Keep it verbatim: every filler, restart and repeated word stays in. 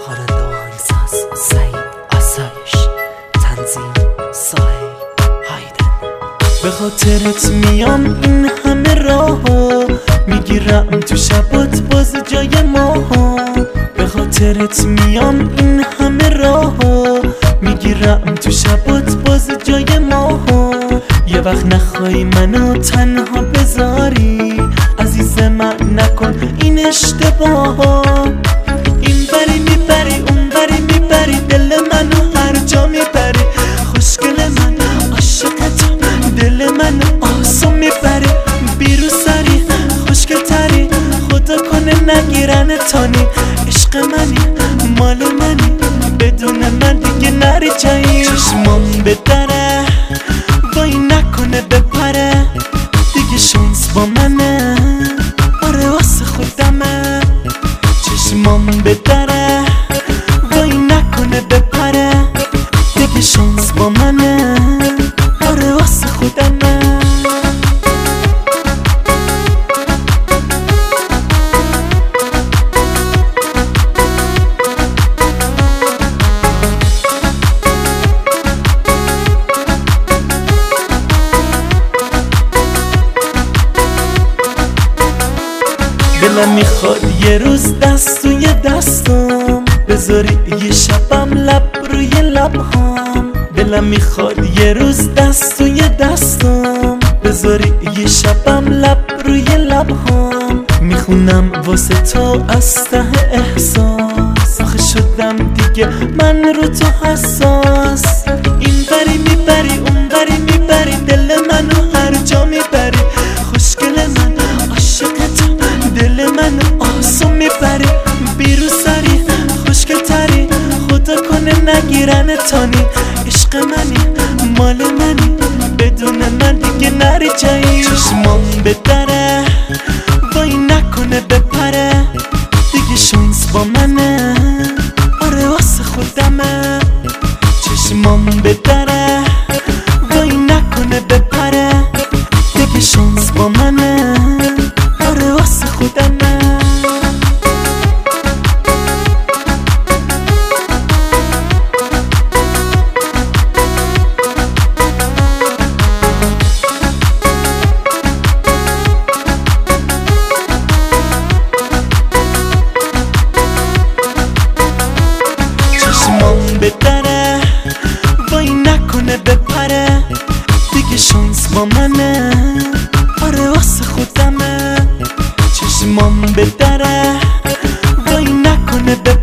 خواننده و آهنگساز سعید آسایش، تنظیم ساحل هایدن. به خاطرت میام این همه راهو، میگیرم تو شبات باز جای ماها. به خاطرت میام این همه راهو، میگیرم تو شبات باز جای ماها. یه وقت نخوای منو تنها بذاری، عزیز من نکن این اشتباها. این بری میبری اون بری میبری، دل منو هر جا میبری. خوشگل من عاشقتم، دل منو آسون میبری. بیرو سری خوشگل تری، خدا کنه نگیرن تانی. عشق منی مال منی، بدون من دیگه نری جایی. چشمام به دره وای نکنه بپره، دیگه شانس با منه، آره واسه خودمه. چشمام به دره وای نکنه بپره، دیگه شانس با منه، آره واسه خودمه. دلم میخواد یه روز دست توی دستم بذاری، یه شبم لب روی لبهام. دلم میخواد یه روز دست توی دستم بذاری، یه شبم لب روی لبهام. میخونم واسه تو از ته احساس، آخه شدم دیگه من رو تو حساس. این بری میبری اون بری میبری، دل منو هر جا میبری. خوشگل من عاشقتم، دل منو آسون میبری. بیرو سری خوشگل تری، خدا کنه نگیرن تانی. عشق منی مال منی، بدون من دیگه نری جایی. چشمام به دره وای نکنه بپره، دیگه شانس با منه، آره واسه خودمه. چشمام به دره وای نکنه بپره، دیگه شانس با منه، آره واسه خودمه. چشمام به دره وای نکنه بپره، دیگه شانس با منه، آره واسه خودمه. چشمام به دره وای نکنه بپره،